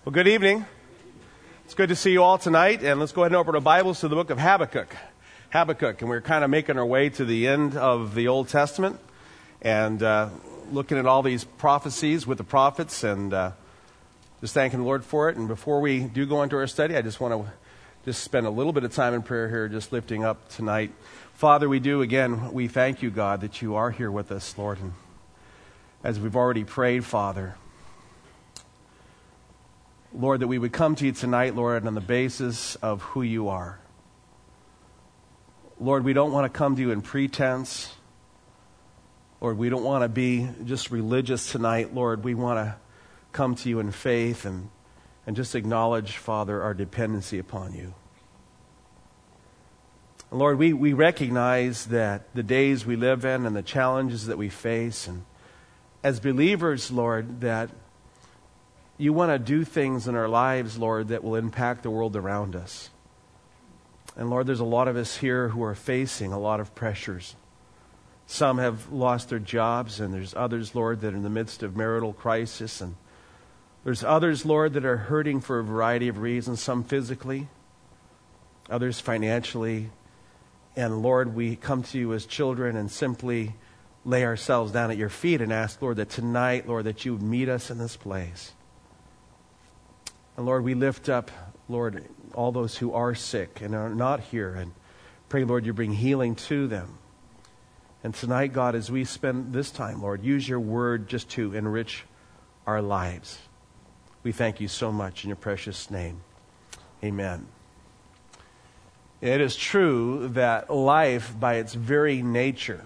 Well, good evening. It's good to see you all tonight, and let's go ahead and open our Bibles to the book of Habakkuk. And we're kind of making our way to the end of the Old Testament and looking at all these prophecies with the prophets and just thanking the Lord for it. And before we do go into our study, I just want to just spend a little bit of time in prayer here, just lifting up tonight. Father, we thank you, God, that you are here with us, Lord. And as we've already prayed, Father, Lord, that we would come to you tonight, Lord, on the basis of who you are. Lord, we don't want to come to you in pretense. Lord, we don't want to be just religious tonight. Lord, we want to come to you in faith and just acknowledge, Father, our dependency upon you. Lord, we recognize that the days we live in and the challenges that we face, and as believers, Lord, that you want to do things in our lives, Lord, that will impact the world around us. And Lord, there's a lot of us here who are facing a lot of pressures. Some have lost their jobs, and there's others, Lord, that are in the midst of marital crisis. And there's others, Lord, that are hurting for a variety of reasons, some physically, others financially. And Lord, we come to you as children and simply lay ourselves down at your feet and ask, Lord, that tonight, Lord, that you would meet us in this place. And Lord, we lift up, Lord, all those who are sick and are not here, and pray, Lord, you bring healing to them. And tonight, God, as we spend this time, Lord, use your word just to enrich our lives. We thank you so much in your precious name. Amen. It is true that life, by its very nature,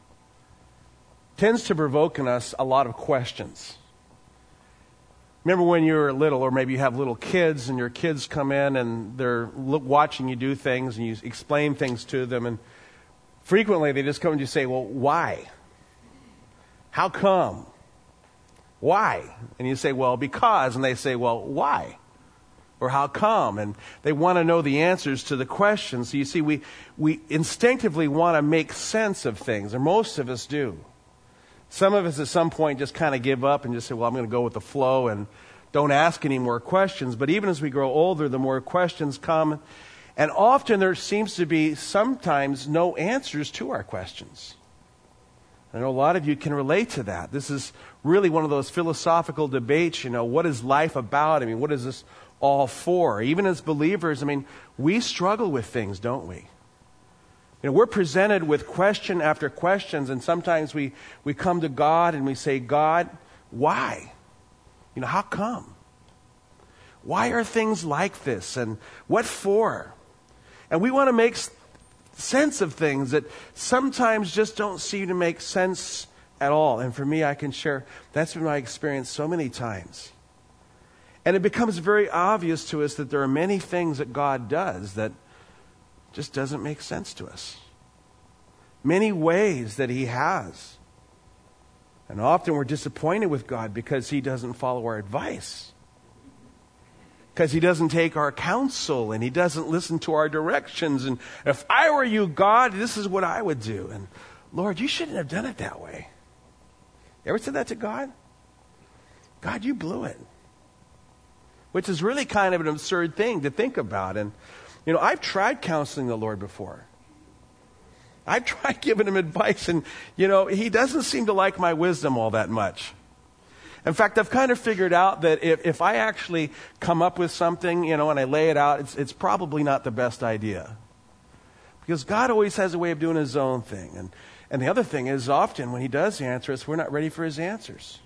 tends to provoke in us a lot of questions. Remember when you were little, or maybe you have little kids, and your kids come in and they're watching you do things, and you explain things to them, and frequently they just come and you say, well, why? How come? Why? And you say, well, because. And they say, well, why? Or how come? And they want to know the answers to the questions. So you see, we instinctively want to make sense of things, or most of us do. Some of us at some point just kind of give up and just say, well, I'm going to go with the flow and don't ask any more questions. But even as we grow older, the more questions come. And often there seems to be sometimes no answers to our questions. I know a lot of you can relate to that. This is really one of those philosophical debates, what is life about? What is this all for? Even as believers, we struggle with things, don't we? We're presented with question after questions, and sometimes we come to God and we say, God, why? How come? Why are things like this? And what for? And we want to make sense of things that sometimes just don't seem to make sense at all. And for me, I can share, that's been my experience so many times. And it becomes very obvious to us that there are many things that God does that just doesn't make sense to us. Many ways that he has. And often we're disappointed with God because he doesn't follow our advice. Because he doesn't take our counsel and he doesn't listen to our directions. And if I were you, God, this is what I would do. And Lord, you shouldn't have done it that way. You ever said that to God? God, you blew it. Which is really kind of an absurd thing to think about. And I've tried counseling the Lord before. I've tried giving him advice, and, he doesn't seem to like my wisdom all that much. In fact, I've kind of figured out that if I actually come up with something, and I lay it out, it's probably not the best idea. Because God always has a way of doing his own thing. And the other thing is, often when he does answer us, we're not ready for his answers.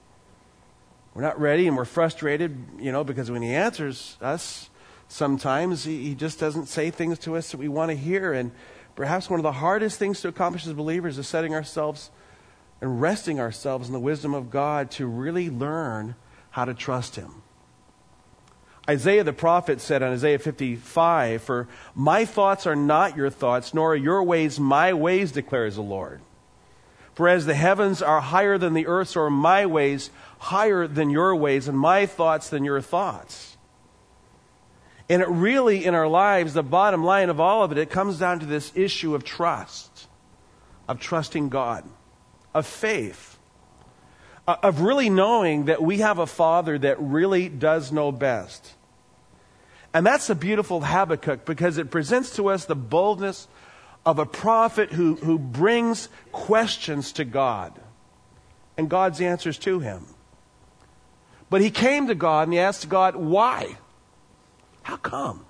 We're not ready, and we're frustrated, because when he answers us, sometimes he just doesn't say things to us that we want to hear. And perhaps one of the hardest things to accomplish as believers is setting ourselves and resting ourselves in the wisdom of God to really learn how to trust him. Isaiah the prophet said in Isaiah 55, "For my thoughts are not your thoughts, nor are your ways my ways, declares the Lord. For as the heavens are higher than the earth, so are my ways higher than your ways, and my thoughts than your thoughts." And it really, in our lives, the bottom line of all of it, it comes down to this issue of trust, of trusting God, of faith, of really knowing that we have a Father that really does know best. And that's the beautiful Habakkuk, because it presents to us the boldness of a prophet who brings questions to God and God's answers to him. But he came to God and he asked God, why? How come?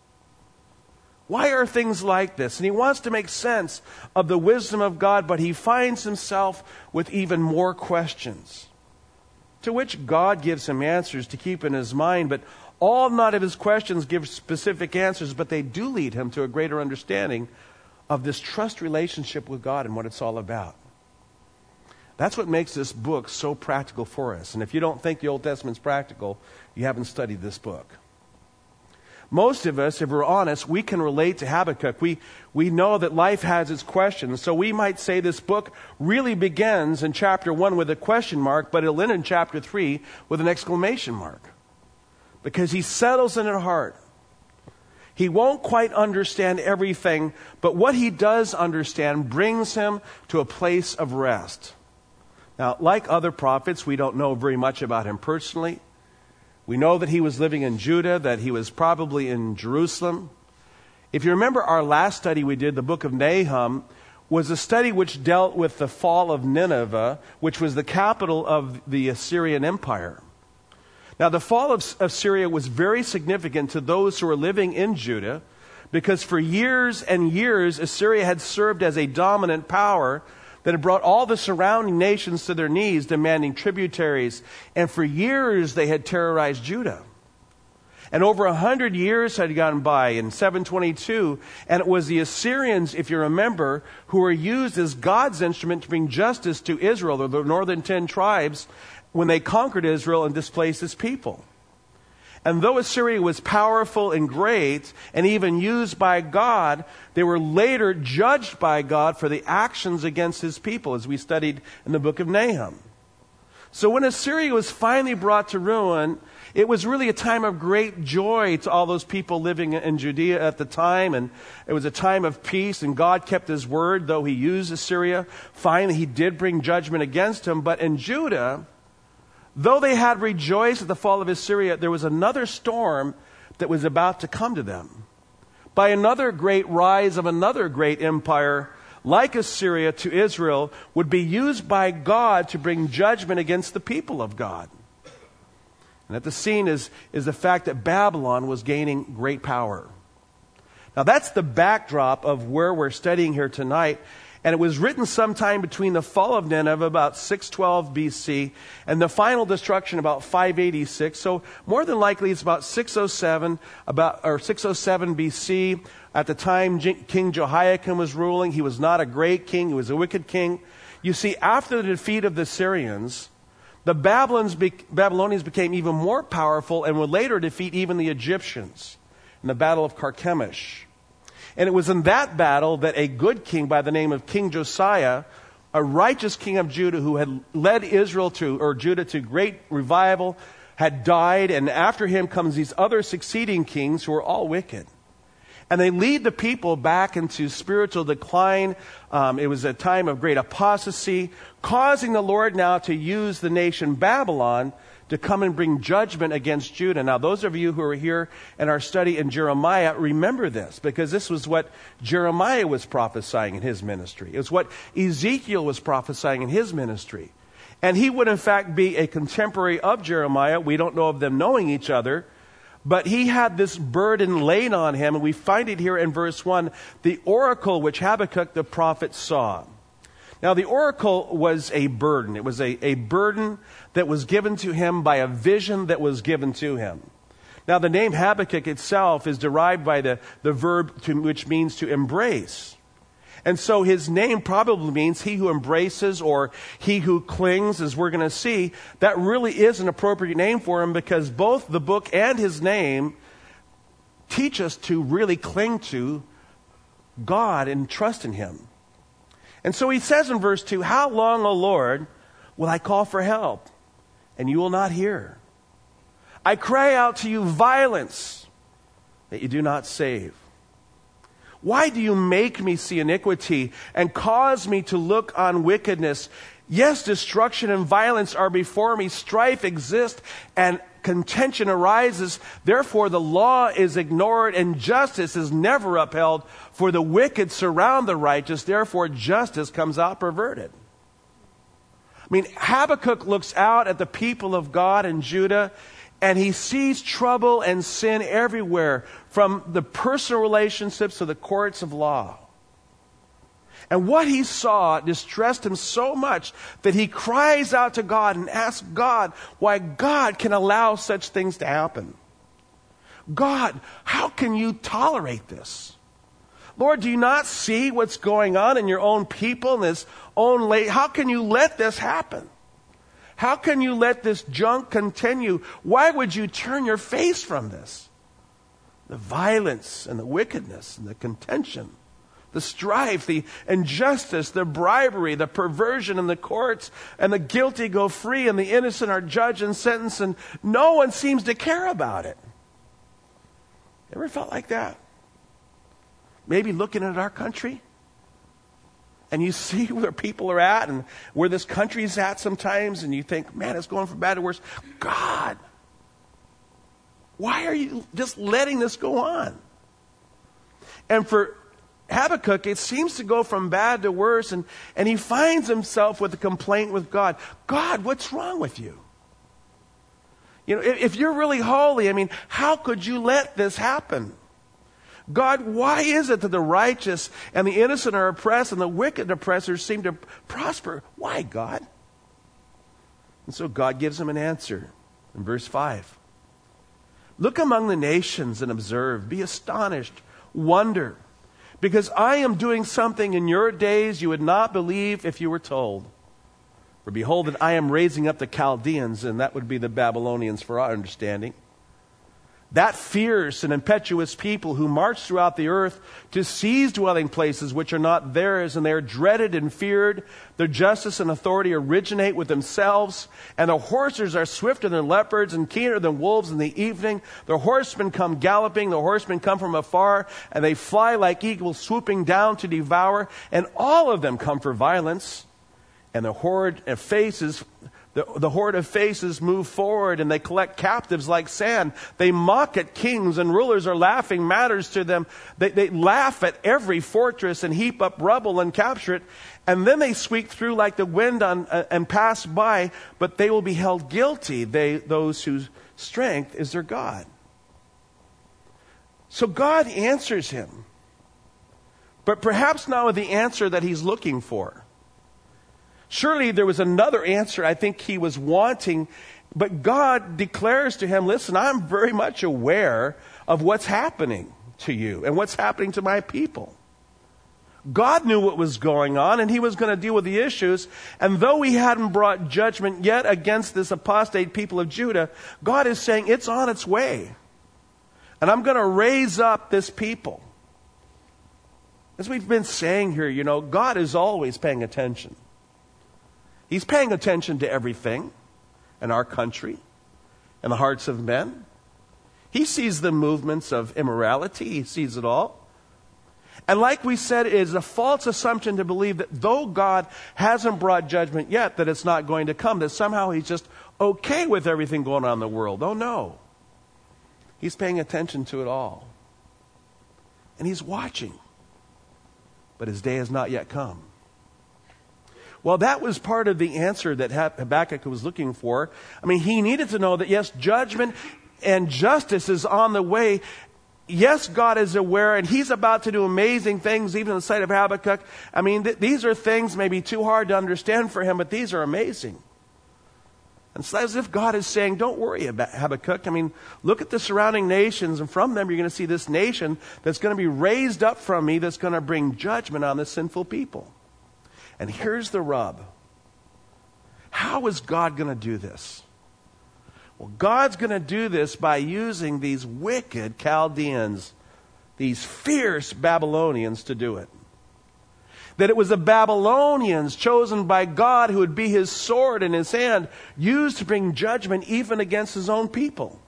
Why are things like this? And he wants to make sense of the wisdom of God, but he finds himself with even more questions, to which God gives him answers to keep in his mind. But all not of his questions give specific answers, but they do lead him to a greater understanding of this trust relationship with God and what it's all about. That's what makes this book so practical for us. And if you don't think the Old Testament's practical, you haven't studied this book. Most of us, if we're honest, we can relate to Habakkuk. We know that life has its questions. So we might say this book really begins in chapter 1 with a question mark, but it'll end in chapter 3 with an exclamation mark. Because he settles in her heart. He won't quite understand everything, but what he does understand brings him to a place of rest. Now, like other prophets, we don't know very much about him personally. We know that he was living in Judah, that he was probably in Jerusalem. If you remember our last study we did, the book of Nahum, was a study which dealt with the fall of Nineveh, which was the capital of the Assyrian Empire. Now, the fall of Syria was very significant to those who were living in Judah, because for years and years, Assyria had served as a dominant power that had brought all the surrounding nations to their knees, demanding tributaries. And for years, they had terrorized Judah. And over 100 years had gone by in 722, and it was the Assyrians, if you remember, who were used as God's instrument to bring justice to Israel, or the northern 10 tribes, when they conquered Israel and displaced its people. And though Assyria was powerful and great, and even used by God, they were later judged by God for the actions against his people, as we studied in the book of Nahum. So when Assyria was finally brought to ruin, it was really a time of great joy to all those people living in Judea at the time. And it was a time of peace, and God kept his word, though he used Assyria. Finally, he did bring judgment against him. But in Judah, though they had rejoiced at the fall of Assyria, there was another storm that was about to come to them. By another great rise of another great empire, like Assyria to Israel, would be used by God to bring judgment against the people of God. And at the scene is the fact that Babylon was gaining great power. Now that's the backdrop of where we're studying here tonight. And it was written sometime between the fall of Nineveh, about 612 BC, and the final destruction about 586. So more than likely it's about 607 BC. At the time King Jehoiakim was ruling, he was not a great king, he was a wicked king. You see, after the defeat of the Syrians, the Babylonians became even more powerful and would later defeat even the Egyptians in the Battle of Carchemish. And it was in that battle that a good king by the name of King Josiah, a righteous king of Judah who had led Judah to great revival, had died. And after him comes these other succeeding kings who are all wicked. And they lead the people back into spiritual decline. It was a time of great apostasy, causing the Lord now to use the nation Babylon to come and bring judgment against Judah. Now, those of you who are here in our study in Jeremiah, remember this, because this was what Jeremiah was prophesying in his ministry. It was what Ezekiel was prophesying in his ministry. And he would, in fact, be a contemporary of Jeremiah. We don't know of them knowing each other, but he had this burden laid on him, and we find it here in verse 1, the oracle which Habakkuk the prophet saw. Now, the oracle was a burden. It was a burden that was given to him by a vision that was given to him. Now, the name Habakkuk itself is derived by the verb which means to embrace. And so his name probably means he who embraces or he who clings, as we're going to see. That really is an appropriate name for him, because both the book and his name teach us to really cling to God and trust in him. And so he says in verse 2, "How long, O Lord, will I call for help, and you will not hear? I cry out to you violence, that you do not save. Why do you make me see iniquity and cause me to look on wickedness? Yes, destruction and violence are before me. Strife exists and contention arises. Therefore, the law is ignored and justice is never upheld. For the wicked surround the righteous. Therefore, justice comes out perverted. I mean, Habakkuk looks out at the people of God in Judah, and he sees trouble and sin everywhere, from the personal relationships to the courts of law. And what he saw distressed him so much that he cries out to God and asks God why God can allow such things to happen. God, how can you tolerate this? Lord, do you not see what's going on in your own people and this own how can you let this happen? How can you let this junk continue? Why would you turn your face from this? The violence and the wickedness and the contention, the strife, the injustice, the bribery, the perversion in the courts, and the guilty go free and the innocent are judged and sentenced, and no one seems to care about it. Ever felt like that? Maybe looking at our country, and you see where people are at and where this country's at sometimes, and you think, man, it's going from bad to worse. God, why are you just letting this go on? And for Habakkuk, it seems to go from bad to worse, and he finds himself with a complaint with God. God, what's wrong with you? You know, if you're really holy, I mean, how could you let this happen? God, why is it that the righteous and the innocent are oppressed and the wicked oppressors seem to prosper? Why, God? And so God gives him an answer in verse 5. Look among the nations and observe. Be astonished. Wonder. Because I am doing something in your days you would not believe if you were told. For behold, that I am raising up the Chaldeans, and that would be the Babylonians for our understanding. That fierce and impetuous people who march throughout the earth to seize dwelling places which are not theirs, and they are dreaded and feared. Their justice and authority originate with themselves, and their horses are swifter than leopards and keener than wolves in the evening. Their horsemen come galloping, the horsemen come from afar, and they fly like eagles swooping down to devour, and all of them come for violence. And the horde of faces move forward, and they collect captives like sand. They mock at kings, and rulers are laughing matters to them. They laugh at every fortress and heap up rubble and capture it. And then they sweep through like the wind and pass by, but they will be held guilty, those whose strength is their God. So God answers him, but perhaps not with the answer that he's looking for. Surely there was another answer I think he was wanting, but God declares to him, listen, I'm very much aware of what's happening to you and what's happening to my people. God knew what was going on, and he was going to deal with the issues. And though he hadn't brought judgment yet against this apostate people of Judah, God is saying it's on its way. And I'm going to raise up this people. As we've been saying here, you know, God is always paying attention. He's paying attention to everything in our country and the hearts of men. He sees the movements of immorality. He sees it all. And like we said, it is a false assumption to believe that though God hasn't brought judgment yet, that it's not going to come, that somehow he's just okay with everything going on in the world. Oh, no. He's paying attention to it all. And he's watching. But his day has not yet come. Well, that was part of the answer that Habakkuk was looking for. I mean, he needed to know that, yes, judgment and justice is on the way. Yes, God is aware, and he's about to do amazing things, even in the sight of Habakkuk. I mean, these are things maybe too hard to understand for him, but these are amazing. And it's as if God is saying, don't worry about Habakkuk. I mean, look at the surrounding nations, and from them you're going to see this nation that's going to be raised up from me, that's going to bring judgment on this sinful people. And here's the rub. How is God going to do this? Well, God's going to do this by using these wicked Chaldeans, these fierce Babylonians, to do it. That it was the Babylonians chosen by God who would be his sword in his hand, used to bring judgment even against his own people.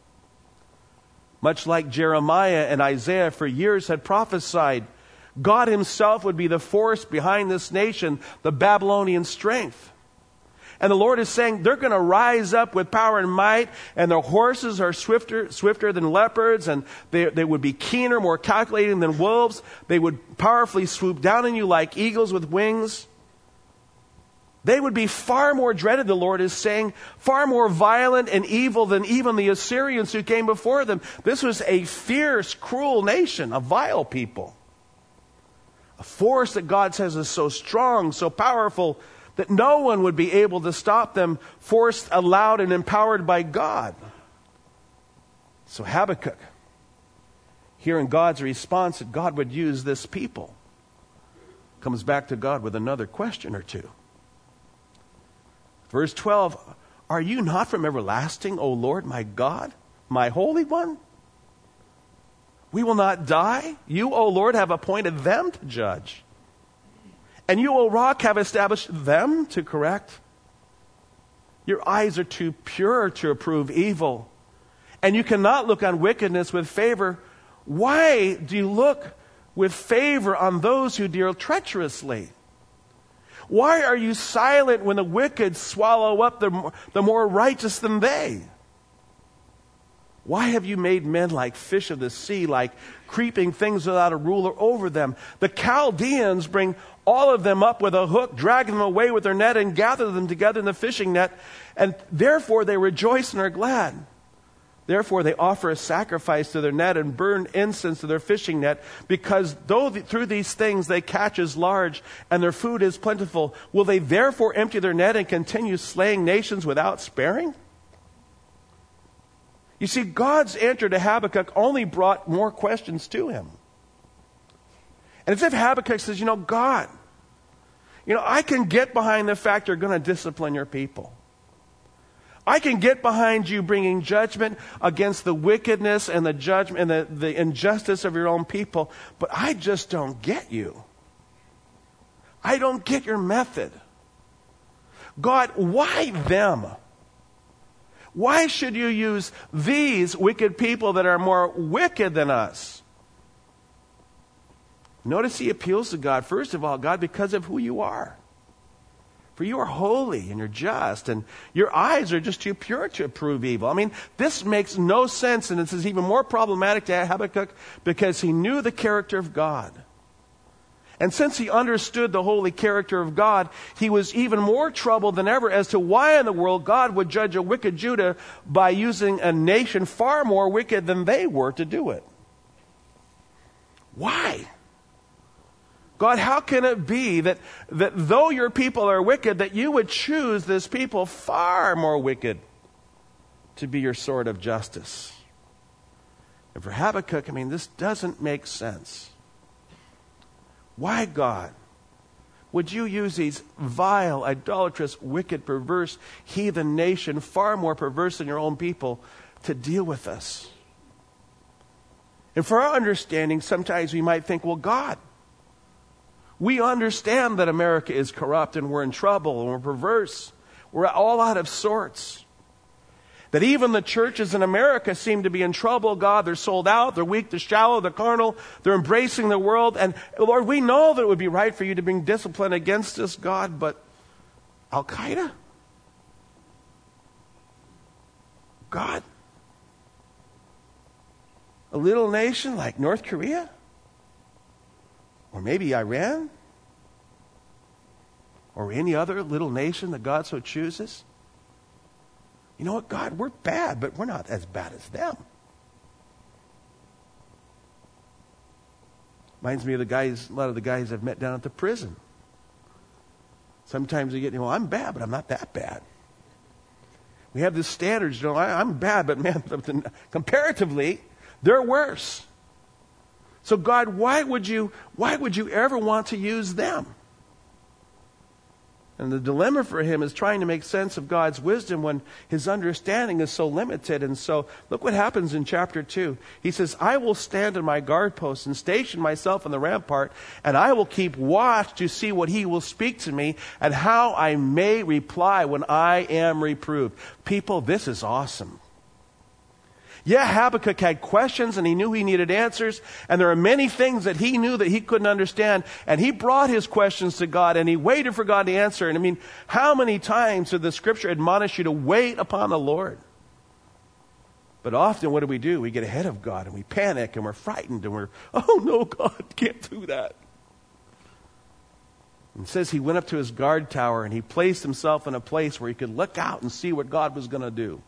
Much like Jeremiah and Isaiah for years had prophesied, God himself would be the force behind this nation, the Babylonian strength. And the Lord is saying they're going to rise up with power and might, and their horses are swifter than leopards, and they would be keener, more calculating than wolves. They would powerfully swoop down on you like eagles with wings. They would be far more dreaded, the Lord is saying, far more violent and evil than even the Assyrians who came before them. This was a fierce, cruel nation, a vile people. A force that God says is so strong, so powerful, that no one would be able to stop them, forced, allowed, and empowered by God. So Habakkuk, hearing God's response that God would use this people, comes back to God with another question or two. Verse 12, are you not from everlasting, O Lord, my God, my Holy One? We will not die. You, O Lord, have appointed them to judge. And you, O Rock, have established them to correct. Your eyes are too pure to approve evil, and you cannot look on wickedness with favor. Why do you look with favor on those who deal treacherously? Why are you silent when the wicked swallow up the more righteous than they? Why have you made men like fish of the sea, like creeping things without a ruler over them? The Chaldeans bring all of them up with a hook, drag them away with their net, and gather them together in the fishing net, and therefore they rejoice and are glad. Therefore they offer a sacrifice to their net and burn incense to their fishing net, because through these things they catch as large, and their food is plentiful. Will they therefore empty their net and continue slaying nations without sparing? You see, God's answer to Habakkuk only brought more questions to him. And it's as if Habakkuk says, God, I can get behind the fact you're going to discipline your people. I can get behind you bringing judgment against the wickedness and the judgment and the injustice of your own people, but I just don't get you. I don't get your method. God, why them? Why should you use these wicked people that are more wicked than us? Notice he appeals to God. First of all, God, because of who you are. For you are holy and you're just, and your eyes are just too pure to approve evil. I mean, this makes no sense, and this is even more problematic to Habakkuk because he knew the character of God. And since he understood the holy character of God, he was even more troubled than ever as to why in the world God would judge a wicked Judah by using a nation far more wicked than they were to do it. Why? God, how can it be that though your people are wicked, that you would choose this people far more wicked to be your sword of justice? And for Habakkuk, this doesn't make sense. Why, God, would you use these vile, idolatrous, wicked, perverse, heathen nation, far more perverse than your own people, to deal with us? And for our understanding, sometimes we might think, well, God, we understand that America is corrupt and we're in trouble and we're perverse. We're all out of sorts. That even the churches in America seem to be in trouble. God, they're sold out, they're weak, they're shallow, they're carnal, they're embracing the world. And Lord, we know that it would be right for you to bring discipline against us, God, but Al-Qaeda? God? A little nation like North Korea? Or maybe Iran? Or any other little nation that God so chooses? You know what, God, we're bad, but we're not as bad as them. Reminds me of a lot of the guys I've met down at the prison. Sometimes they get, I'm bad, but I'm not that bad. We have this standards, I'm bad, but man, comparatively, they're worse. So God, why would you ever want to use them? And the dilemma for him is trying to make sense of God's wisdom when his understanding is so limited. And so look what happens in chapter 2. He says, I will stand on my guard post and station myself on the rampart, and I will keep watch to see what he will speak to me and how I may reply when I am reproved. People, this is awesome. Yeah, Habakkuk had questions and he knew he needed answers. And there are many things that he knew that he couldn't understand. And he brought his questions to God and he waited for God to answer. And I mean, how many times did the scripture admonish you to wait upon the Lord? But often what do? We get ahead of God and we panic and we're frightened and oh no, God, can't do that. And it says he went up to his guard tower and he placed himself in a place where he could look out and see what God was going to do.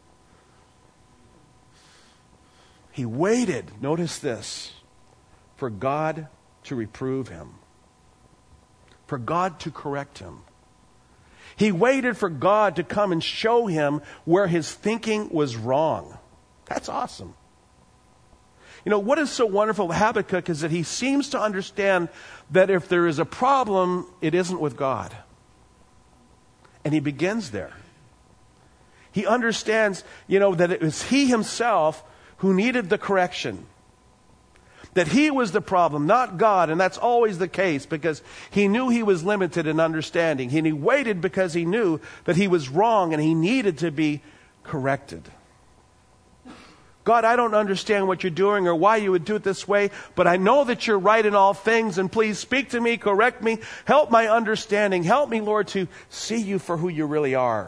He waited, notice this, for God to reprove him, for God to correct him. He waited for God to come and show him where his thinking was wrong. That's awesome. You know, what is so wonderful with Habakkuk is that he seems to understand that if there is a problem, it isn't with God. And he begins there. He understands, that it was he himself who needed the correction. That he was the problem, not God. And that's always the case because he knew he was limited in understanding. And he waited because he knew that he was wrong and he needed to be corrected. God, I don't understand what you're doing or why you would do it this way, but I know that you're right in all things, and please speak to me, correct me, help my understanding. Help me, Lord, to see you for who you really are.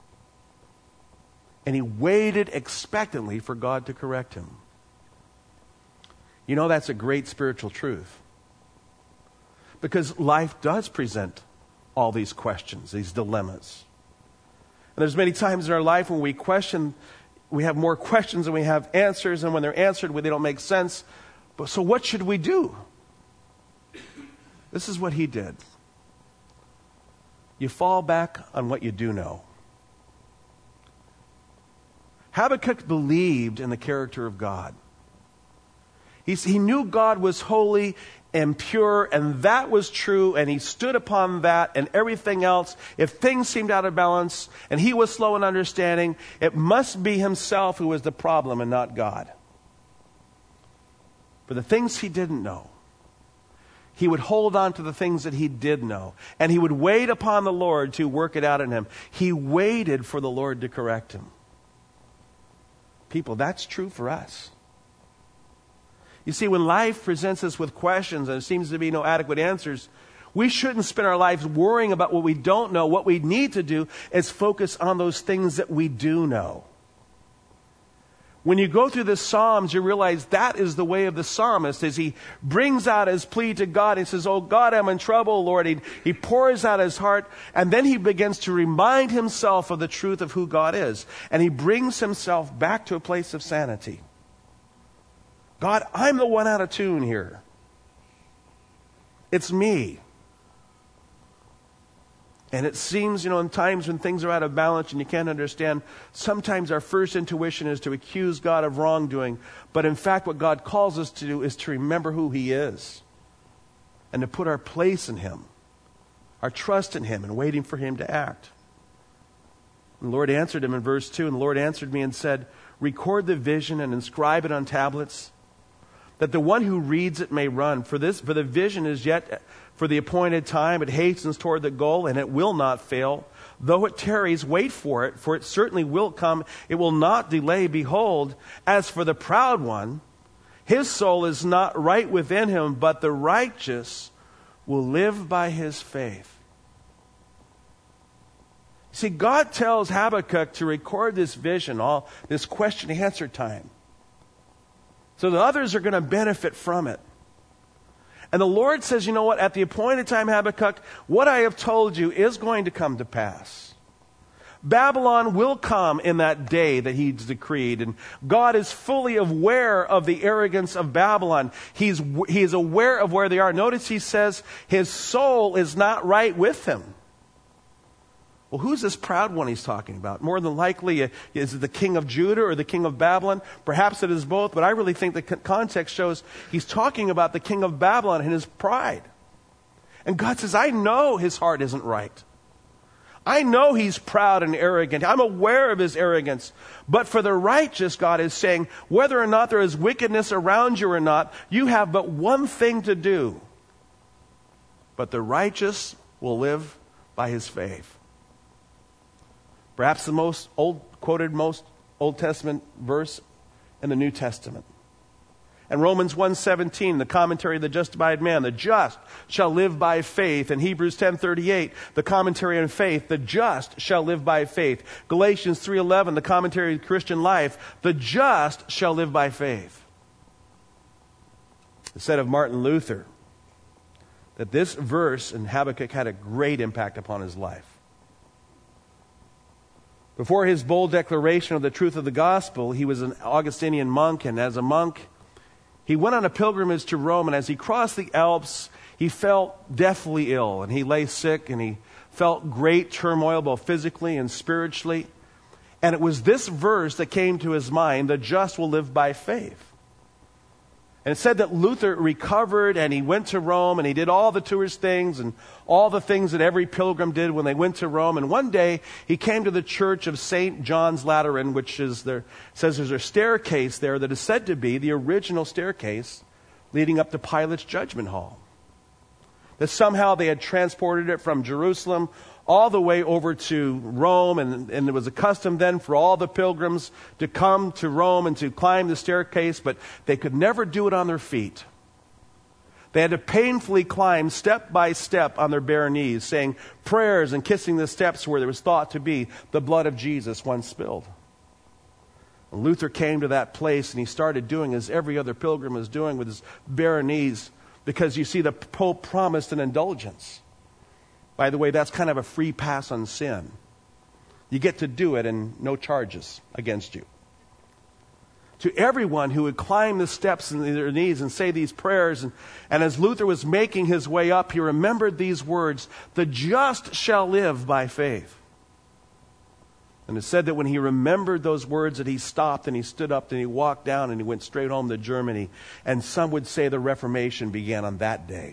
And he waited expectantly for God to correct him. That's a great spiritual truth. Because life does present all these questions, these dilemmas. And there's many times in our life when we have more questions than we have answers, and when they're answered, they don't make sense. So what should we do? This is what he did. You fall back on what you do know. Habakkuk believed in the character of God. He knew God was holy and pure, and that was true, and he stood upon that and everything else. If things seemed out of balance and he was slow in understanding, it must be himself who was the problem and not God. For the things he didn't know, he would hold on to the things that he did know, and he would wait upon the Lord to work it out in him. He waited for the Lord to correct him. People, that's true for us. You see, when life presents us with questions and there seems to be no adequate answers, we shouldn't spend our lives worrying about what we don't know. What we need to do is focus on those things that we do know. When you go through the Psalms, you realize that is the way of the psalmist as he brings out his plea to God. He says, oh God, I'm in trouble, Lord. He pours out his heart, and then he begins to remind himself of the truth of who God is. And he brings himself back to a place of sanity. God, I'm the one out of tune here. It's me. And it seems, in times when things are out of balance and you can't understand, sometimes our first intuition is to accuse God of wrongdoing. But in fact, what God calls us to do is to remember who he is and to put our place in him, our trust in him, and waiting for him to act. And the Lord answered him in verse 2, and the Lord answered me and said, record the vision and inscribe it on tablets, that the one who reads it may run. For the vision is yet for the appointed time. It hastens toward the goal, and it will not fail. Though it tarries, wait for it certainly will come. It will not delay. Behold, as for the proud one, his soul is not right within him, but the righteous will live by his faith. See, God tells Habakkuk to record this vision, all this question and answer time, so that others are going to benefit from it. And the Lord says, you know what? At the appointed time, Habakkuk, what I have told you is going to come to pass. Babylon will come in that day that he's decreed. And God is fully aware of the arrogance of Babylon. He is aware of where they are. Notice he says his soul is not right with him. Well, who's this proud one he's talking about? More than likely, is it the king of Judah or the king of Babylon? Perhaps it is both, but I really think the context shows he's talking about the king of Babylon and his pride. And God says, I know his heart isn't right. I know he's proud and arrogant. I'm aware of his arrogance. But for the righteous, God is saying, whether or not there is wickedness around you or not, you have but one thing to do. But the righteous will live by his faith. Perhaps the most Old Testament verse in the New Testament. And Romans 1:17, the commentary of the justified man, the just shall live by faith. And Hebrews 10:38, the commentary on faith, the just shall live by faith. Galatians 3:11, the commentary of the Christian life, the just shall live by faith. It said of Martin Luther that this verse in Habakkuk had a great impact upon his life. Before his bold declaration of the truth of the gospel, he was an Augustinian monk, and as a monk, he went on a pilgrimage to Rome, and as he crossed the Alps, he felt deathly ill, and he lay sick, and he felt great turmoil, both physically and spiritually. And it was this verse that came to his mind, the just will live by faith. And it said that Luther recovered, and he went to Rome, and he did all the tourist things and all the things that every pilgrim did when they went to Rome. And one day, he came to the church of St. John's Lateran, which is says there's a staircase there that is said to be the original staircase leading up to Pilate's judgment hall. That somehow they had transported it from Jerusalem all the way over to Rome, and it was a custom then for all the pilgrims to come to Rome and to climb the staircase, but they could never do it on their feet. They had to painfully climb step by step on their bare knees, saying prayers and kissing the steps where there was thought to be the blood of Jesus once spilled. And Luther came to that place, and he started doing as every other pilgrim was doing with his bare knees, because you see, the Pope promised an indulgence. By the way, that's kind of a free pass on sin. You get to do it and no charges against you. To everyone who would climb the steps on their knees and say these prayers, and as Luther was making his way up, he remembered these words, the just shall live by faith. And it said that when he remembered those words that he stopped and he stood up and he walked down and he went straight home to Germany. And some would say the Reformation began on that day.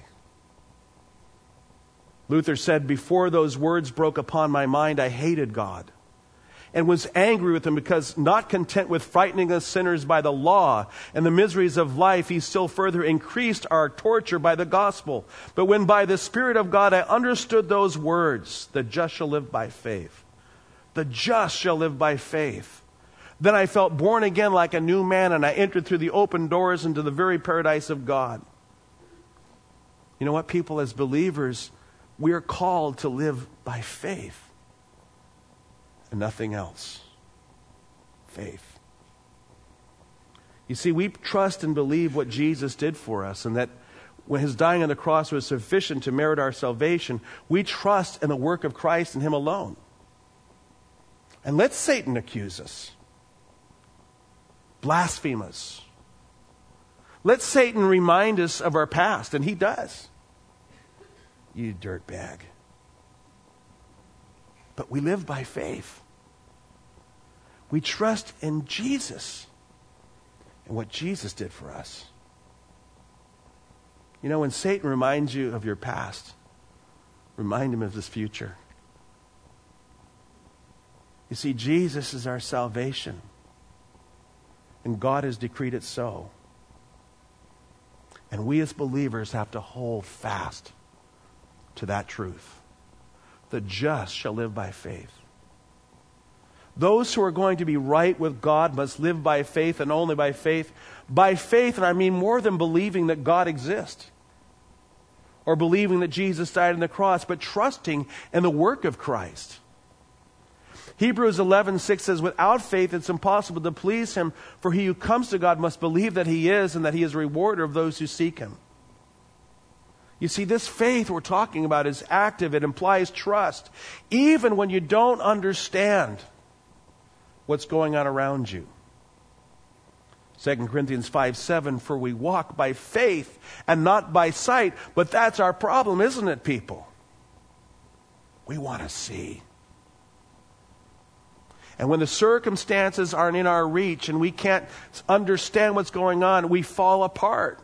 Luther said, before those words broke upon my mind, I hated God and was angry with him, because not content with frightening us sinners by the law and the miseries of life, he still further increased our torture by the gospel. But when by the Spirit of God I understood those words, the just shall live by faith. The just shall live by faith. Then I felt born again like a new man, and I entered through the open doors into the very paradise of God. You know what, people, as believers, we are called to live by faith and nothing else. Faith. You see, we trust and believe what Jesus did for us, and that when his dying on the cross was sufficient to merit our salvation, we trust in the work of Christ and him alone. And let Satan accuse us, blaspheme us. Let Satan remind us of our past, and he does. You dirtbag. But we live by faith. We trust in Jesus and what Jesus did for us. You know, when Satan reminds you of your past, remind him of his future. You see, Jesus is our salvation, and God has decreed it so. And we as believers have to hold fast to that truth. The just shall live by faith. Those who are going to be right with God must live by faith, and only by faith. By faith, and I mean more than believing that God exists or believing that Jesus died on the cross, but trusting in the work of Christ. Hebrews 11:6 says, without faith it's impossible to please him, for he who comes to God must believe that he is, and that he is a rewarder of those who seek him. You see, this faith we're talking about is active. It implies trust, even when you don't understand what's going on around you. 2 Corinthians 5:7, for we walk by faith and not by sight. But that's our problem, isn't it, people? We want to see. And when the circumstances aren't in our reach and we can't understand what's going on, we fall apart.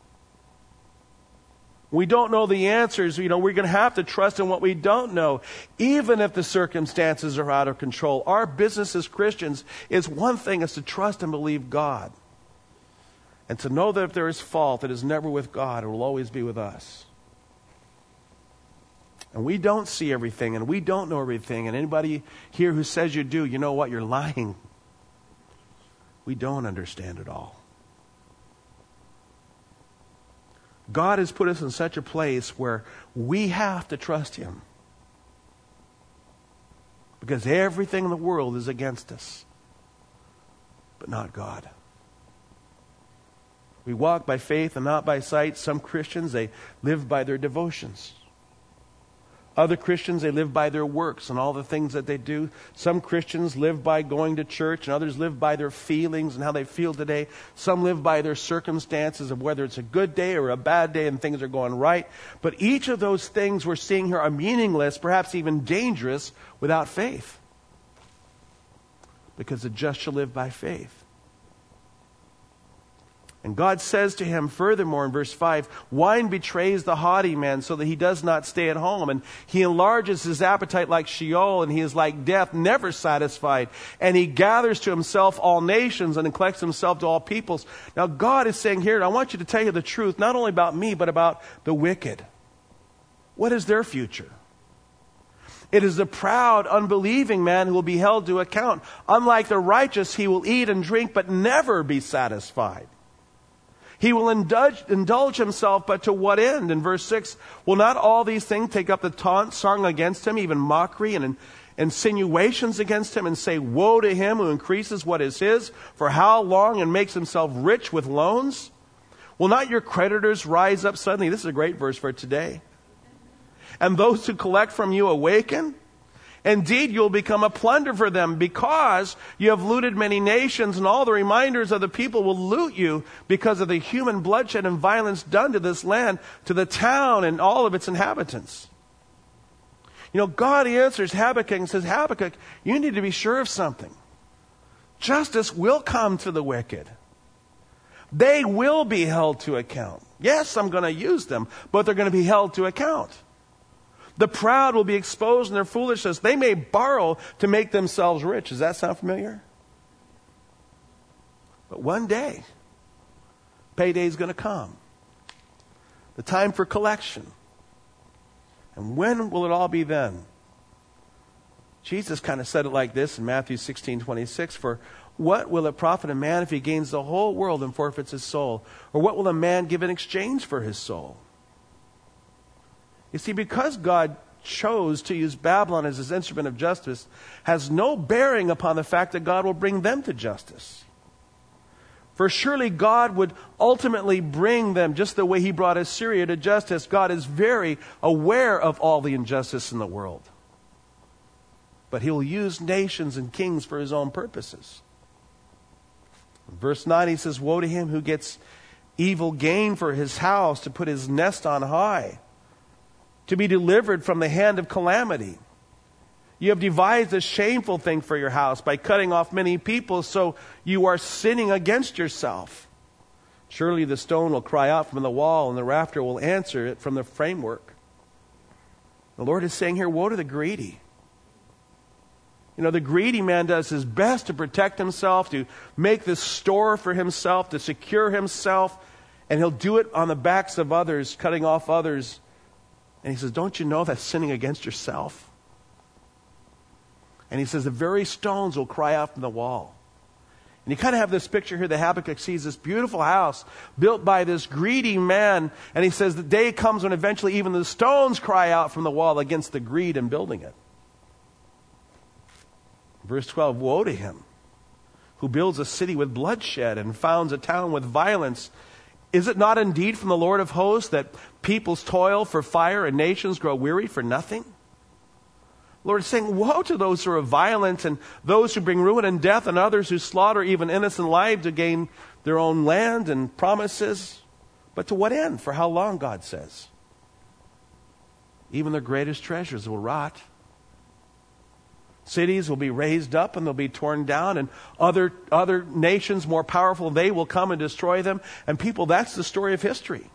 We don't know the answers. We're going to have to trust in what we don't know, even if the circumstances are out of control. Our business as Christians is one thing, is to trust and believe God. And to know that if there is fault, it is never with God. It will always be with us. And we don't see everything, and we don't know everything. And anybody here who says you do, you know what? You're lying. we don't understand it all. God has put us in such a place where we have to trust Him. Because everything in the world is against us, but not God. We walk by faith and not by sight. Some Christians, they live by their devotions. Other Christians, they live by their works and all the things that they do. Some Christians live by going to church, and others live by their feelings and how they feel today. Some live by their circumstances of whether it's a good day or a bad day and things are going right. But each of those things we're seeing here are meaningless, perhaps even dangerous, without faith. Because the just shall live by faith. And God says to him furthermore in verse 5, wine betrays the haughty man so that he does not stay at home. And he enlarges his appetite like Sheol, and he is like death, never satisfied. And he gathers to himself all nations and collects himself to all peoples. Now God is saying here, I want you to tell you the truth, not only about me, but about the wicked. What is their future? It is the proud, unbelieving man who will be held to account. Unlike the righteous, he will eat and drink, but never be satisfied. He will indulge himself, but to what end? In verse 6, will not all these things take up the taunt sung against him, even mockery and insinuations against him, and say, woe to him who increases what is his, for how long, and makes himself rich with loans? Will not your creditors rise up suddenly? This is a great verse for today. And those who collect from you awaken? Indeed, you'll become a plunder for them, because you have looted many nations, and all the reminders of the people will loot you because of the human bloodshed and violence done to this land, to the town and all of its inhabitants. You know, God answers Habakkuk and says, Habakkuk, you need to be sure of something. Justice will come to the wicked. They will be held to account. Yes, I'm going to use them, but they're going to be held to account. The proud will be exposed in their foolishness. They may borrow to make themselves rich. Does that sound familiar? But one day, payday is going to come. The time for collection. And when will it all be then? Jesus kind of said it like this in Matthew 16:26. For what will it profit a man if he gains the whole world and forfeits his soul? Or what will a man give in exchange for his soul? You see, because God chose to use Babylon as his instrument of justice, has no bearing upon the fact that God will bring them to justice. For surely God would ultimately bring them just the way he brought Assyria to justice. God is very aware of all the injustice in the world. But he will use nations and kings for his own purposes. In verse 9 he says, woe to him who gets evil gain for his house, to put his nest on high, to be delivered from the hand of calamity. You have devised a shameful thing for your house by cutting off many people, so you are sinning against yourself. Surely the stone will cry out from the wall, and the rafter will answer it from the framework. The Lord is saying here, woe to the greedy. You know, the greedy man does his best to protect himself, to make this store for himself, to secure himself, and he'll do it on the backs of others, cutting off others. And he says, don't you know that's sinning against yourself? And he says, the very stones will cry out from the wall. And you kind of have this picture here that Habakkuk sees this beautiful house built by this greedy man. And he says the day comes when eventually even the stones cry out from the wall against the greed in building it. Verse 12, woe to him who builds a city with bloodshed and founds a town with violence. Is it not indeed from the Lord of hosts that peoples toil for fire and nations grow weary for nothing? The Lord is saying, woe to those who are violent and those who bring ruin and death, and others who slaughter even innocent lives to gain their own land and promises. But to what end? For how long, God says? Even their greatest treasures will rot. Cities will be raised up and they'll be torn down, and other nations more powerful, they will come and destroy them. And people, that's the story of history.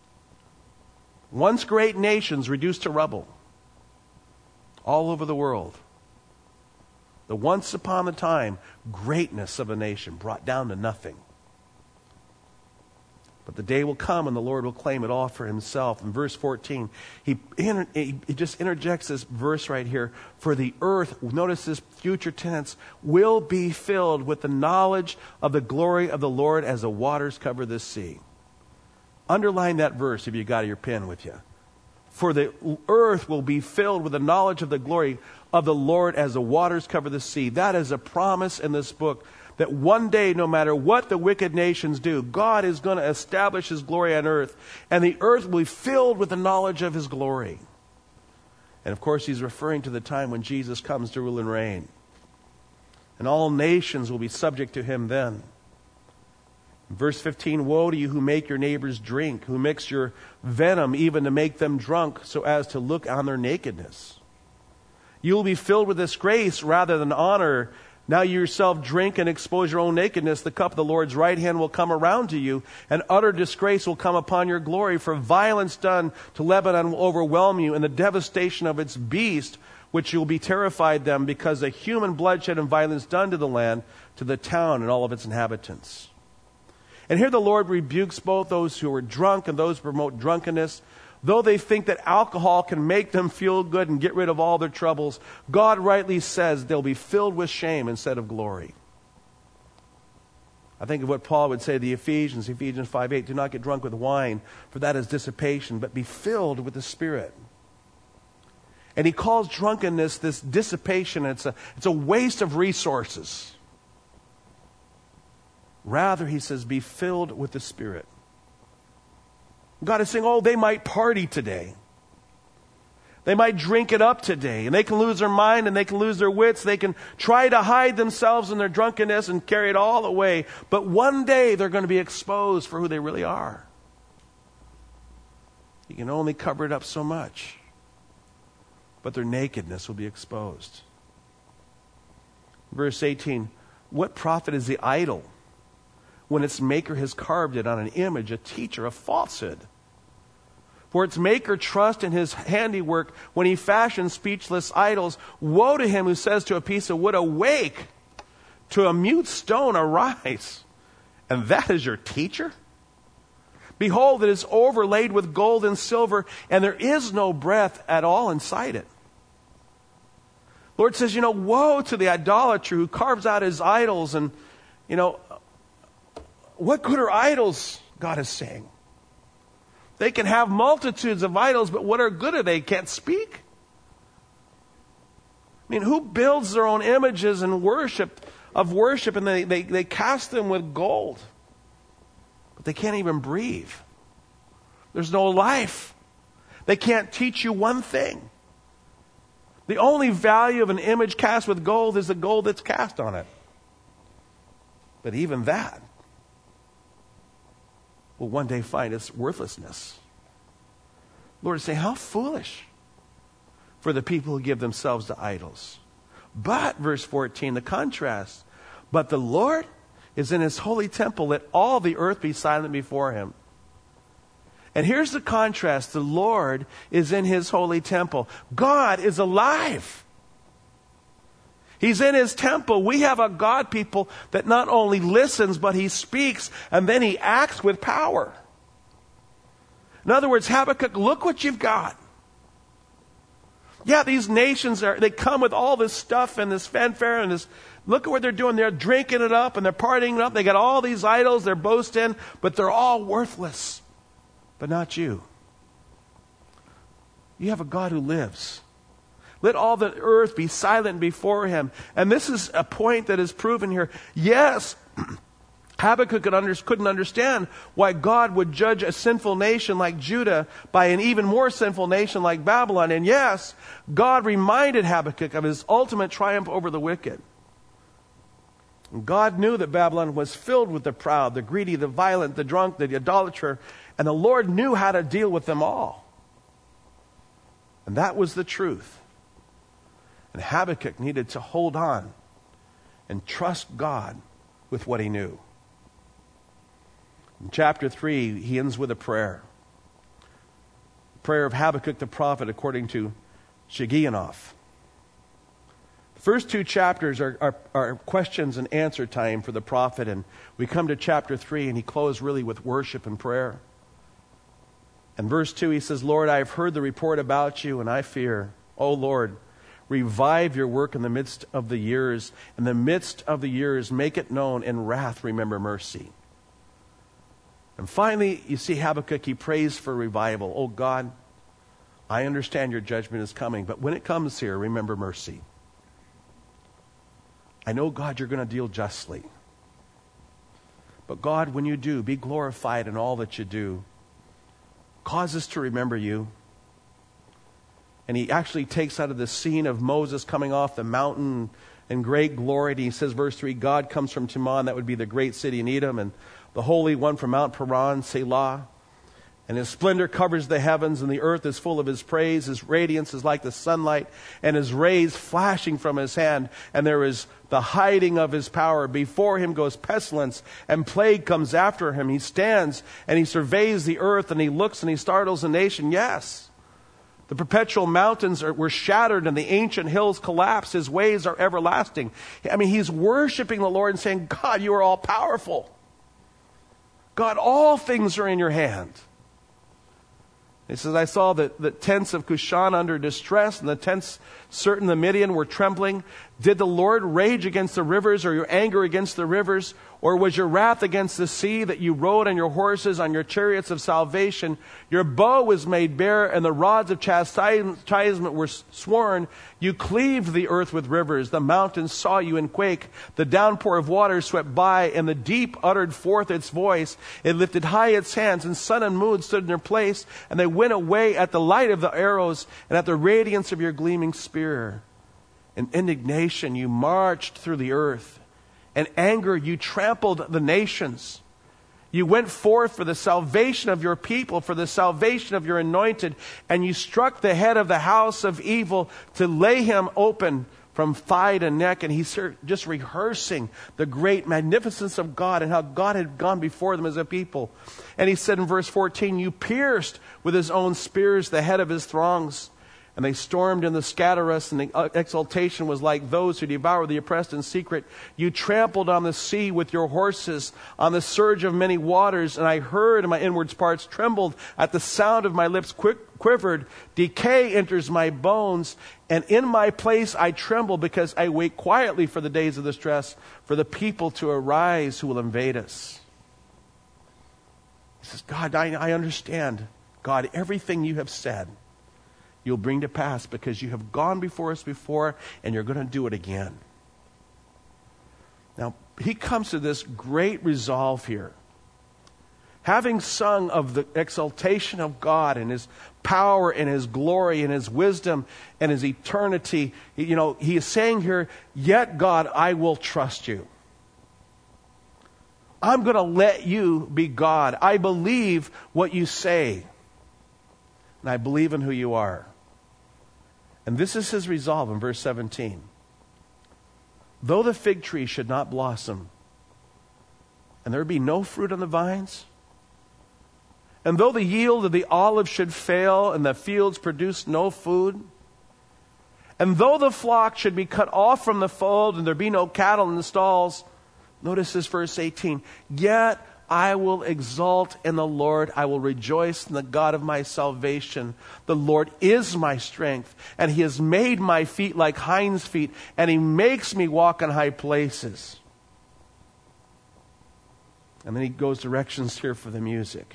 Once great nations reduced to rubble all over the world. The once upon a time greatness of a nation brought down to nothing. But the day will come and the Lord will claim it all for himself. In verse 14, he just interjects this verse right here. For the earth, notice this future tense, will be filled with the knowledge of the glory of the Lord as the waters cover the sea. Underline that verse if you got your pen with you. For the earth will be filled with the knowledge of the glory of the Lord as the waters cover the sea. That is a promise in this book, that one day, no matter what the wicked nations do, God is going to establish his glory on earth, and the earth will be filled with the knowledge of his glory. And of course, he's referring to the time when Jesus comes to rule and reign. And all nations will be subject to him then. Verse 15, woe to you who make your neighbors drink, who mix your venom even to make them drunk, so as to look on their nakedness. You will be filled with disgrace rather than honor. Now you yourself drink and expose your own nakedness. The cup of the Lord's right hand will come around to you, and utter disgrace will come upon your glory. For violence done to Lebanon will overwhelm you, and the devastation of its beast, which you will be terrified them, because the human bloodshed and violence done to the land, to the town and all of its inhabitants. And here the Lord rebukes both those who are drunk and those who promote drunkenness. Though they think that alcohol can make them feel good and get rid of all their troubles, God rightly says they'll be filled with shame instead of glory. I think of what Paul would say to the Ephesians 5:8, do not get drunk with wine, for that is dissipation, but be filled with the Spirit. And he calls drunkenness this dissipation. It's a waste of resources. Rather, he says, be filled with the Spirit. God is saying, oh, they might party today. They might drink it up today. And they can lose their mind and they can lose their wits. They can try to hide themselves in their drunkenness and carry it all away. But one day they're going to be exposed for who they really are. You can only cover it up so much. But their nakedness will be exposed. Verse 18, what profit is the idol when its maker has carved it on an image, a teacher of falsehood? For its maker trusts in his handiwork when he fashions speechless idols. Woe to him who says to a piece of wood, awake, to a mute stone, arise. And that is your teacher? Behold, it is overlaid with gold and silver, and there is no breath at all inside it. Lord says, woe to the idolater who carves out his idols. And, what good are idols, God is saying? They can have multitudes of idols, but what are good are they? Can't speak? Who builds their own images and worship, and they cast them with gold? But they can't even breathe. There's no life. They can't teach you one thing. The only value of an image cast with gold is the gold that's cast on it. But even that will one day find its worthlessness. Lord is saying, how foolish for the people who give themselves to idols. But, verse 14, the contrast, but the Lord is in his holy temple, let all the earth be silent before him. And here's the contrast, the Lord is in his holy temple. God is alive. He's in his temple. We have a God, people, that not only listens, but he speaks, and then he acts with power. In other words, Habakkuk, look what you've got. Yeah, these nations they come with all this stuff and this fanfare and this. Look at what they're doing. They're drinking it up and they're partying it up. They got all these idols they're boasting, but they're all worthless. But not you. You have a God who lives. Let all the earth be silent before him. And this is a point that is proven here. Yes, Habakkuk couldn't understand why God would judge a sinful nation like Judah by an even more sinful nation like Babylon. And yes, God reminded Habakkuk of his ultimate triumph over the wicked. And God knew that Babylon was filled with the proud, the greedy, the violent, the drunk, the idolater. And the Lord knew how to deal with them all. And that was the truth. And Habakkuk needed to hold on and trust God with what he knew. In chapter 3, he ends with a prayer. Prayer of Habakkuk the prophet according to Shigionoth. First two chapters are questions and answer time for the prophet, and we come to chapter 3, and he closed really with worship and prayer. And verse 2, he says, Lord, I have heard the report about you, and I fear. O Lord, revive your work in the midst of the years. In the midst of the years, make it known. In wrath, remember mercy. And finally, you see Habakkuk, he prays for revival. Oh God, I understand your judgment is coming, but when it comes here, remember mercy. I know, God, you're going to deal justly. But God, when you do, be glorified in all that you do. Cause us to remember you. And he actually takes out of the scene of Moses coming off the mountain in great glory. And he says, verse 3, God comes from Teman, that would be the great city in Edom, and the Holy One from Mount Paran, Selah. And his splendor covers the heavens, and the earth is full of his praise. His radiance is like the sunlight, and his rays flashing from his hand. And there is the hiding of his power. Before him goes pestilence, and plague comes after him. He stands, and he surveys the earth, and he looks, and he startles a nation. Yes, the perpetual mountains were shattered, and the ancient hills collapsed. His ways are everlasting. I mean, he's worshiping the Lord and saying, God, you are all powerful. God, all things are in your hand. He says, I saw the tents of Cushan under distress, and the tents certain the Midian were trembling. Did the Lord rage against the rivers, or your anger against the rivers? Or was your wrath against the sea, that you rode on your horses, on your chariots of salvation? Your bow was made bare, and the rods of chastisement were sworn. You cleaved the earth with rivers. The mountains saw you and quake. The downpour of waters swept by, and the deep uttered forth its voice. It lifted high its hands, and sun and moon stood in their place, and they went away at the light of the arrows, and at the radiance of your gleaming spear. In indignation you marched through the earth. In anger you trampled the nations. You went forth for the salvation of your people, for the salvation of your anointed, and you struck the head of the house of evil to lay him open from thigh to neck. And he's just rehearsing the great magnificence of God and how God had gone before them as a people. And he said in verse 14, you pierced with his own spears the head of his throngs. And they stormed in the scatterus, and the exultation was like those who devour the oppressed in secret. You trampled on the sea with your horses, on the surge of many waters. And I heard, and my inwards parts trembled at the sound of my lips quivered. Decay enters my bones, and in my place I tremble, because I wait quietly for the days of distress, for the people to arise who will invade us. He says, God, I understand. God, everything you have said, you'll bring to pass, because you have gone before us before, and you're going to do it again. Now, he comes to this great resolve here. Having sung of the exaltation of God and his power and his glory and his wisdom and his eternity, he is saying here, yet God, I will trust you. I'm going to let you be God. I believe what you say. And I believe in who you are. And this is his resolve in verse 17. Though the fig tree should not blossom, and there be no fruit on the vines, and though the yield of the olive should fail, and the fields produce no food, and though the flock should be cut off from the fold, and there be no cattle in the stalls, notice this verse 18, yet I will exult in the Lord. I will rejoice in the God of my salvation. The Lord is my strength, and he has made my feet like hinds' feet, and he makes me walk on high places. And then he goes directions here for the music.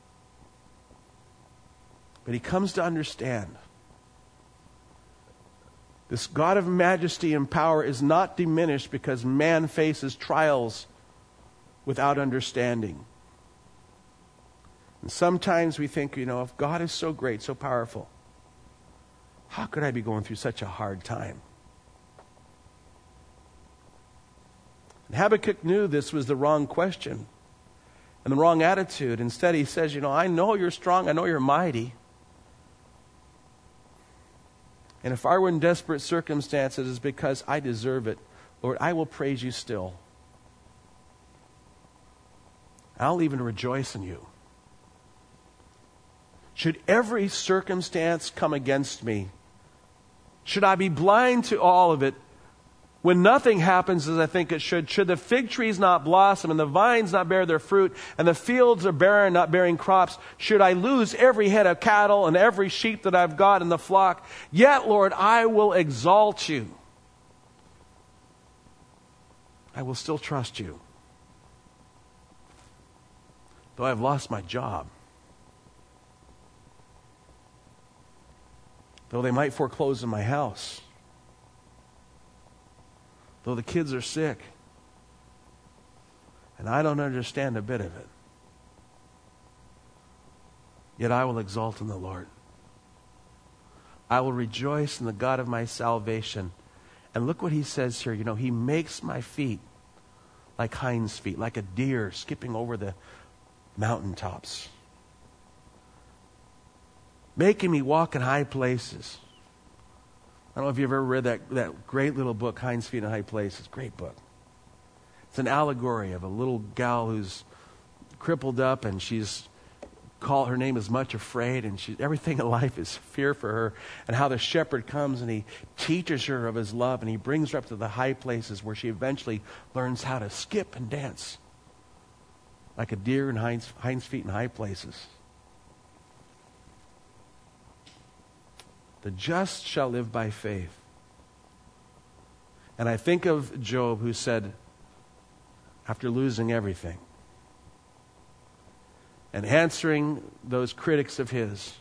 But he comes to understand this God of majesty and power is not diminished because man faces trials without understanding. And sometimes we think, if God is so great, so powerful, how could I be going through such a hard time? And Habakkuk knew this was the wrong question and the wrong attitude. Instead, he says, I know you're strong, I know you're mighty. And if I were in desperate circumstances, it's because I deserve it. Lord, I will praise you still. I'll even rejoice in you. Should every circumstance come against me, should I be blind to all of it, When nothing happens as I think it should the fig trees not blossom and the vines not bear their fruit and the fields are barren, not bearing crops, should I lose every head of cattle and every sheep that I've got in the flock, yet, Lord, I will exalt you. I will still trust you. Though I've lost my job, though they might foreclose on my house, though the kids are sick, and I don't understand a bit of it, yet I will exult in the Lord. I will rejoice in the God of my salvation. And look what he says here. You know, he makes my feet like hinds' feet, like a deer skipping over the mountaintops, making me walk in high places. I don't know if you've ever read that great little book, Hinds' Feet in High Places. Great book. It's an allegory of a little gal who's crippled up, and her name is Much Afraid, and everything in life is fear for her, and how the shepherd comes and he teaches her of his love, and he brings her up to the high places where she eventually learns how to skip and dance like a deer in hinds' feet in high places. The just shall live by faith. And I think of Job, who said, after losing everything, and answering those critics of his,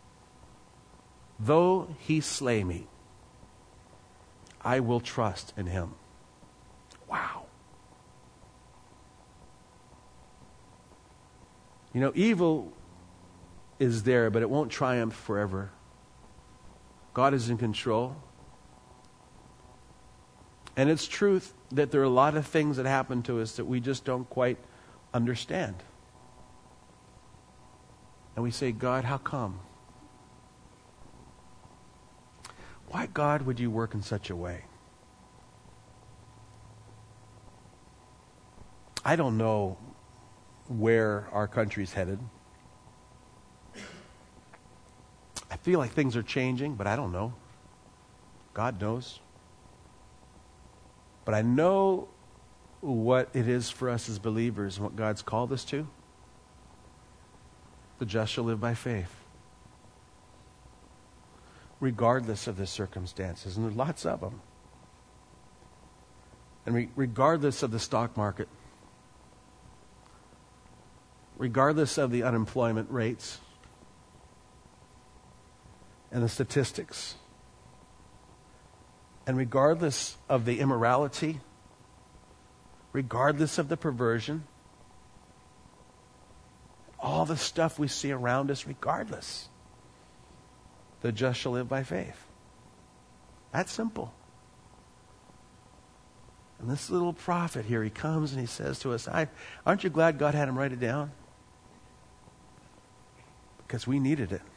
though he slay me, I will trust in him. Wow. You know, evil is there, but it won't triumph forever. God is in control. And it's truth that there are a lot of things that happen to us that we just don't quite understand. And we say, God, how come? Why, God, would you work in such a way? I don't know where our country's headed. I feel like things are changing, but I don't know. God knows. But I know what it is for us as believers and what God's called us to. The just shall live by faith, regardless of the circumstances. And there's lots of them. And regardless of the stock market, regardless of the unemployment rates and the statistics, and regardless of the immorality, regardless of the perversion, all the stuff we see around us, regardless, the just shall live by faith. That's simple. And this little prophet here, he comes and he says to us, aren't you glad God had him write it down? Because we needed it.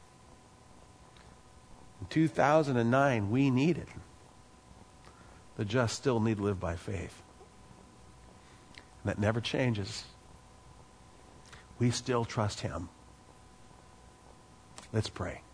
In 2009, we need it. The just still need to live by faith. And that never changes. We still trust him. Let's pray.